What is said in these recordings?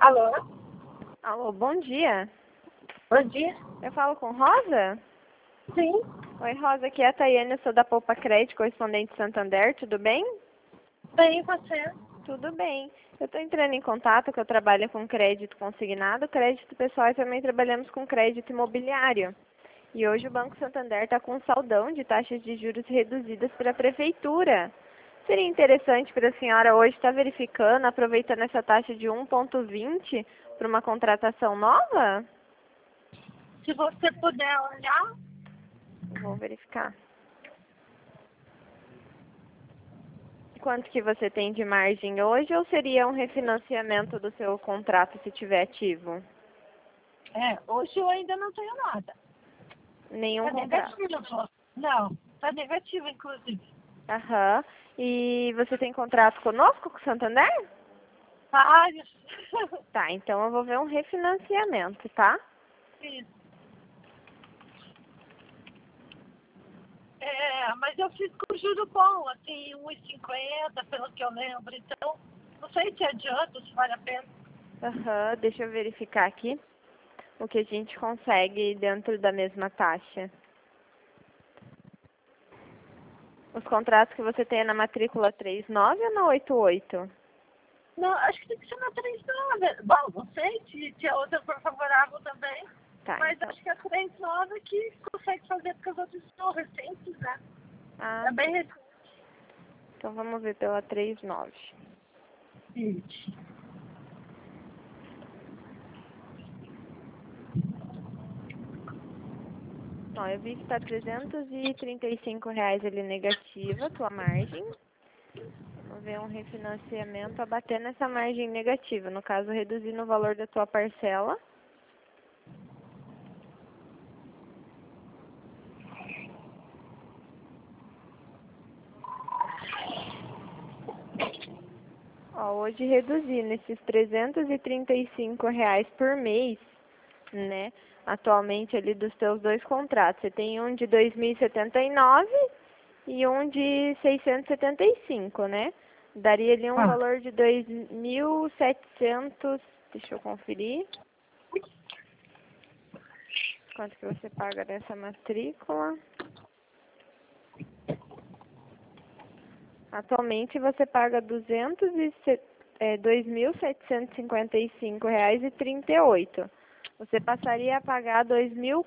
Alô? Alô, bom dia. Bom dia. Eu falo com Rosa? Sim. Oi, Rosa, aqui é a Tayane, eu sou da Poupa Crédito, correspondente Santander, tudo bem? Bem, e você? Tudo bem. Eu estou entrando em contato, que eu trabalho com crédito consignado, crédito pessoal e também trabalhamos com crédito imobiliário. E hoje o Banco Santander está com um saldão de taxas de juros reduzidas para a prefeitura. Seria interessante para a senhora hoje estar verificando, aproveitando essa taxa de 1,20 para uma contratação nova? Se você puder olhar, Vou verificar. Quanto que você tem de margem hoje ou seria um refinanciamento do seu contrato se tiver ativo? hoje eu ainda não tenho nada. Nenhum Tá contrato. negativo. Não, tá negativo, inclusive. Aham. E você tem contrato conosco, com o Santander? Vários. Tá, então eu vou ver um refinanciamento, tá? Isso. Mas eu fiz com juro bom, assim, 1,50, pelo que eu lembro. Então, não sei se adianta, se vale a pena. Aham, deixa eu verificar aqui o que a gente consegue dentro da mesma taxa. Os contratos que você tem é na matrícula 39 ou na 88? Não, acho que tem que ser na 3,9. Bom, não sei se a outra for favorável também. Tá, Mas então. acho que a 3,9 que consegue fazer porque as outras são recentes, né? Ah, É bem recente. então vamos ver pela 39. Ó, eu vi que está R$ 335 ali negativa, a tua margem. Vamos ver um refinanciamento abatendo essa margem negativa. No caso, reduzindo o valor da tua parcela. Ó, hoje reduzindo esses R$ 335 por mês, né? Atualmente ali dos teus dois contratos. Você tem um de 2.079 e um de 675, né? Daria ali um valor de 2.700. Deixa eu conferir. Quanto que você paga dessa matrícula? Atualmente você paga R$ 2.755,38. Você passaria a pagar R$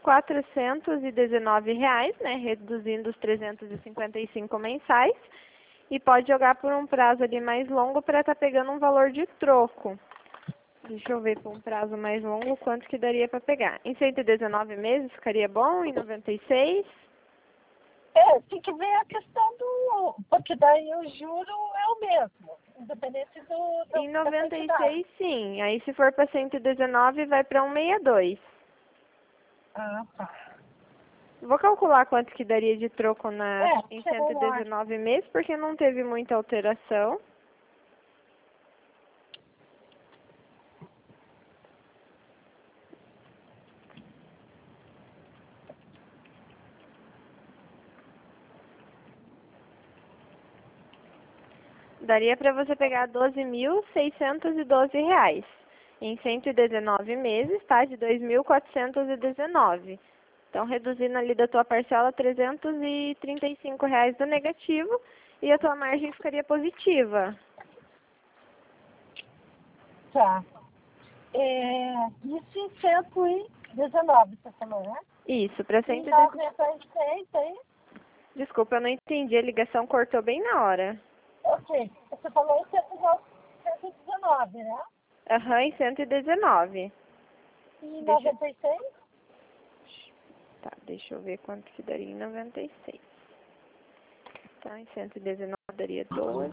2.419, né, reduzindo os 355 mensais, e pode jogar por um prazo ali mais longo para estar pegando um valor de troco. Deixa eu ver por um prazo mais longo quanto que daria para pegar. Em 119 meses ficaria bom? Em 96? Tem que ver a questão do... Porque daí o juro é o mesmo, independente Em da quantidade. 96, sim. Aí se for para 119, vai para 162. Ah, tá. Vou calcular quanto que daria de troco em Que é melhor. 119 meses, porque não teve muita alteração. Daria para você pegar R$ 12.612. Em 119 meses, tá? De 2.419. Então, reduzindo ali da tua parcela R$ 335 do negativo e a tua margem ficaria positiva. Tá. Isso em 119, você falou, né? Isso, para E 119. 96, aí? Desculpa, eu não entendi. A ligação cortou bem na hora. Ok. Você falou em 119, né? Aham, em 119. E Deixa, 96? tá, deixa eu ver quanto que daria em 96. Tá, em 119 daria 12.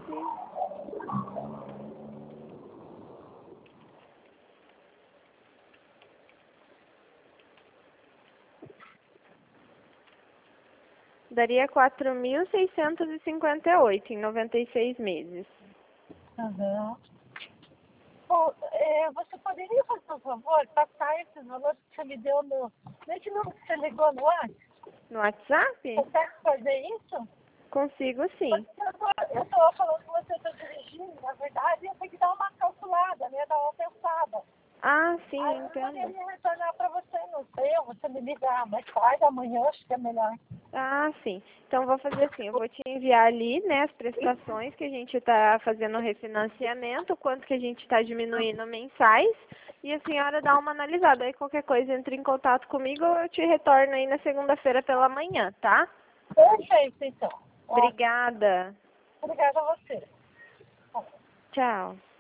Daria 4.658 em 96 meses. Uhum. Bom, você poderia fazer um favor, passar esses valores que você me deu nesse número que você ligou no WhatsApp? No WhatsApp? Consegue fazer isso? Consigo sim. Porque eu estou falando que você está dirigindo, na verdade, eu tenho que dar uma calculada, né? Dar uma pensada. Sim, Aí eu entendo. poderia retornar para você, não sei, ou você me ligar mais tarde, amanhã, acho que é melhor. Ah, sim. Então, vou fazer assim, eu vou te enviar ali, né, as prestações que a gente está fazendo o refinanciamento, quanto que a gente está diminuindo mensais, e a senhora dá uma analisada. Aí, qualquer coisa, entre em contato comigo, eu te retorno aí na segunda-feira pela manhã, tá? Perfeito, então. Ótimo. Obrigada. Obrigada a você. Tchau.